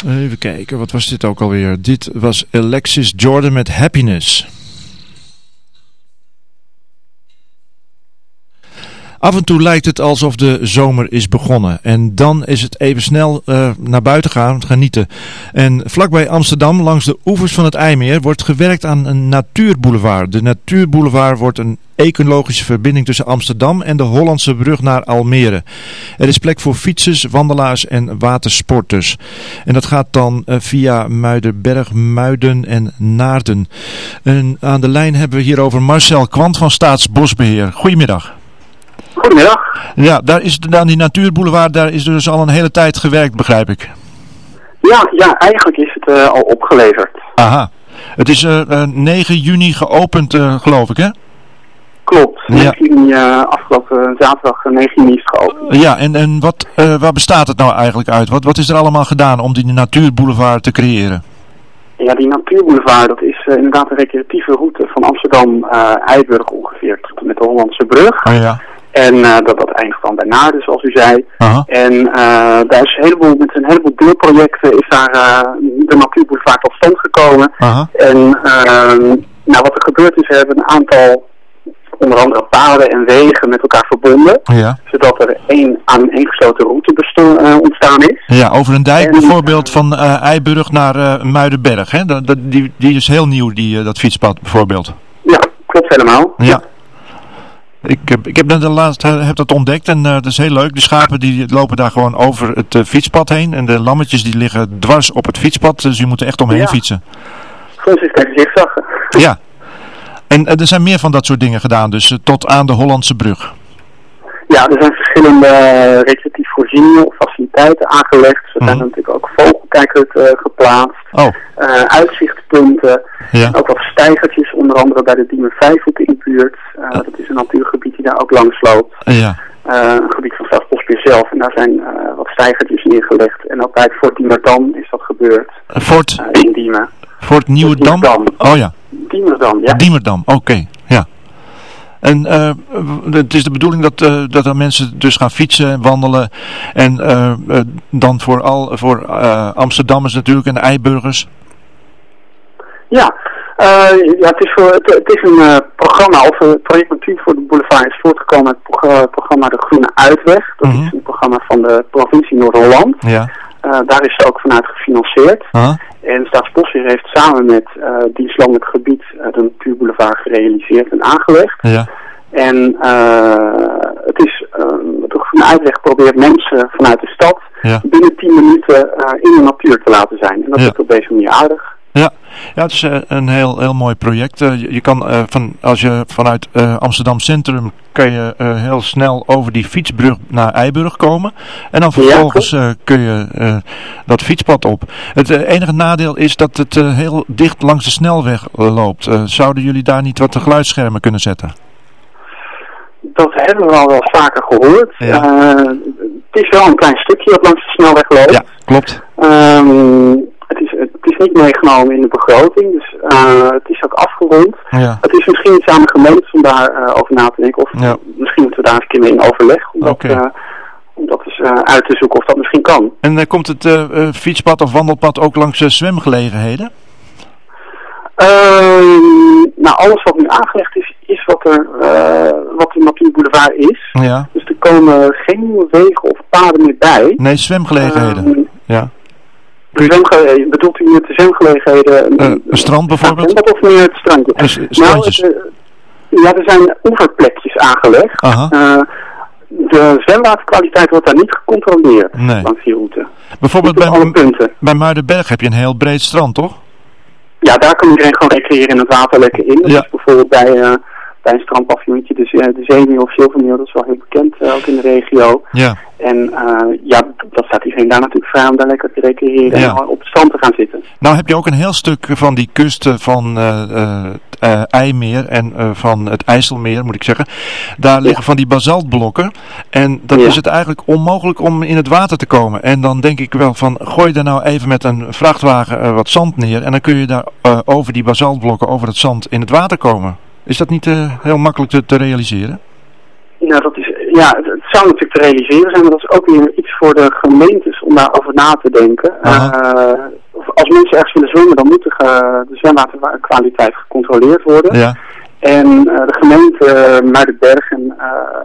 Even kijken, wat was dit ook alweer? Dit was Alexis Jordan met Happiness. Af en toe lijkt het alsof de zomer is begonnen. En dan is het even snel naar buiten gaan, genieten. En vlakbij Amsterdam, langs de oevers van het IJmeer, wordt gewerkt aan een natuurboulevard. De natuurboulevard wordt een ecologische verbinding tussen Amsterdam en de Hollandse brug naar Almere. Er is plek voor fietsers, wandelaars en watersporters. En dat gaat dan via Muidenberg, Muiden en Naarden. En aan de lijn hebben we hierover Marcel Kwant van Staatsbosbeheer. Goedemiddag. Goedemiddag. Ja, daar is dan die natuurboulevard, daar is dus al een hele tijd gewerkt, begrijp ik. Ja, eigenlijk is het al opgeleverd. Aha. Het is 9 juni geopend, geloof ik, hè? Klopt. 9 juni, afgelopen zaterdag 9 juni is het geopend. Ja, en waar bestaat het nou eigenlijk uit? Wat is er allemaal gedaan om die natuurboulevard te creëren? Ja, die natuurboulevard, dat is inderdaad een recreatieve route van Amsterdam-Eiburg ongeveer tot en met de Hollandse brug. Oh ja. En dat eindigt dan bij Naarden, zoals u zei. Aha. En daar is met een heleboel deelprojecten is daar de natuurboulevard tot stand gekomen. Aha. En wat er gebeurd is, we hebben een aantal, onder andere paden en wegen met elkaar verbonden. Ja. Zodat er een gesloten route ontstaan is. Ja, over een dijk bijvoorbeeld van Eiburg naar Muidenberg. Hè? Die is heel nieuw, dat fietspad bijvoorbeeld. Ja, klopt helemaal. Ja. Ik heb heb dat ontdekt en dat is heel leuk. De schapen die lopen daar gewoon over het fietspad heen. En de lammetjes die liggen dwars op het fietspad. Dus je moet er echt omheen fietsen. Soms is het zigzaggen. Ja. En er zijn meer van dat soort dingen gedaan. Dus tot aan de Hollandse brug. Ja, er zijn verschillende recreatieve voorzieningen of faciliteiten aangelegd. Er zijn natuurlijk ook vogelkijkers geplaatst. Oh. Uitzichtspunten. Ja. Ook wat steigertjes, onder andere bij de Diemer Vijfhoek in de buurt. Dat is een natuurgebied die daar ook langs loopt. Ja. Een gebied van Staatsbosbeheer zelf. En daar zijn wat steigertjes neergelegd. En ook bij het Fort Diemerdam is dat gebeurd. In Diemen. Fort Nieuwedam? Oh ja. Diemerdam, ja. Diemerdam, oké. Ja. En het is de bedoeling dat er mensen dus gaan fietsen en wandelen. En dan vooral voor Amsterdammers natuurlijk en Eiburgers. Ja, het is een programma, of het project Natuur voor de Boulevard is voortgekomen uit het programma De Groene Uitweg. Dat is een programma van de provincie Noord-Holland. Ja. Daar is het ook vanuit gefinancierd. En Staatsbosbeheer heeft samen met dienstlandelijk gebied de Natuurboulevard gerealiseerd en aangelegd. Ja. En de Groene Uitweg probeert mensen vanuit de stad binnen 10 minuten in de natuur te laten zijn. En dat is op deze manier aardig. Ja, het is een heel mooi project. Je kan als je vanuit Amsterdam Centrum kan je heel snel over die fietsbrug naar Eiburg komen. En dan vervolgens kun je dat fietspad op. Het enige nadeel is dat het heel dicht langs de snelweg loopt. Zouden jullie daar niet wat geluidsschermen kunnen zetten? Dat hebben we al wel vaker gehoord. Ja. Het is wel een klein stukje dat langs de snelweg loopt. Ja, klopt. Het is niet meegenomen in de begroting, dus het is ook afgerond. Ja. Het is misschien iets aan de gemeente om daar over na te denken. Of misschien moeten we daar eens een keer mee in overleg. Om dat eens uit te zoeken of dat misschien kan. En komt het fietspad of wandelpad ook langs zwemgelegenheden? Alles wat nu aangelegd is wat de Natuurboulevard is. Ja. Dus er komen geen nieuwe wegen of paden meer bij. Nee, zwemgelegenheden. Ja. Bedoelt u met de zwemgelegenheden? Een strand bijvoorbeeld? Of meer het strand? Strandjes. Er zijn oeverplekjes aangelegd. De zwemwaterkwaliteit wordt daar niet gecontroleerd langs die route. Bijvoorbeeld bij Muidenberg heb je een heel breed strand, toch? Ja, daar kan iedereen gewoon recreëren en het water lekker in. Dat is bijvoorbeeld bij een strandpaviljoentje, de Zeemeer of Zilvermeer, dat is wel heel bekend, ook in de regio. Ja. En dat staat iedereen daar natuurlijk vrij om daar lekker te recreëren en op het strand te gaan zitten. Nou heb je ook een heel stuk van die kust van IJmeer en van het IJsselmeer, moet ik zeggen. Daar liggen van die basaltblokken. En dan is het eigenlijk onmogelijk om in het water te komen. En dan denk ik wel van, gooi daar nou even met een vrachtwagen wat zand neer. En dan kun je daar over die basaltblokken, over het zand in het water komen. Is dat niet heel makkelijk te realiseren? Nou, dat is het zou natuurlijk te realiseren zijn, maar dat is ook weer iets voor de gemeentes om daarover na te denken. Als mensen ergens willen zwemmen, dan moet de zwemwaterkwaliteit gecontroleerd worden. Ja. En de gemeente Muidenberg en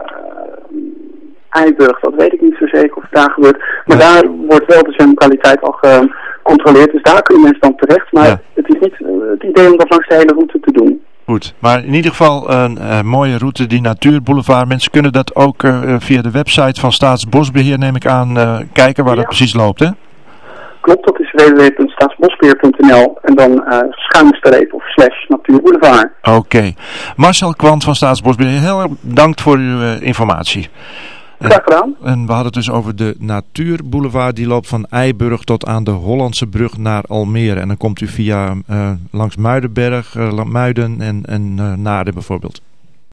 Eiburg, dat weet ik niet zo zeker of het daar gebeurt. Maar daar wordt wel de zwemkwaliteit al gecontroleerd, dus daar kunnen mensen dan terecht. Maar het is niet het idee om dat langs de hele route te doen. Goed, maar in ieder geval een mooie route, die Natuurboulevard. Mensen kunnen dat ook via de website van Staatsbosbeheer, neem ik aan, kijken waar het precies loopt, hè? Klopt, dat is www.staatsbosbeheer.nl en dan /natuurboulevard. Oké. Marcel Kwant van Staatsbosbeheer, heel erg bedankt voor uw informatie. Graag gedaan. En we hadden het dus over de Natuurboulevard. Die loopt van Eiburg tot aan de Hollandse brug naar Almere. En dan komt u via langs Muidenberg, Muiden en Naarden bijvoorbeeld.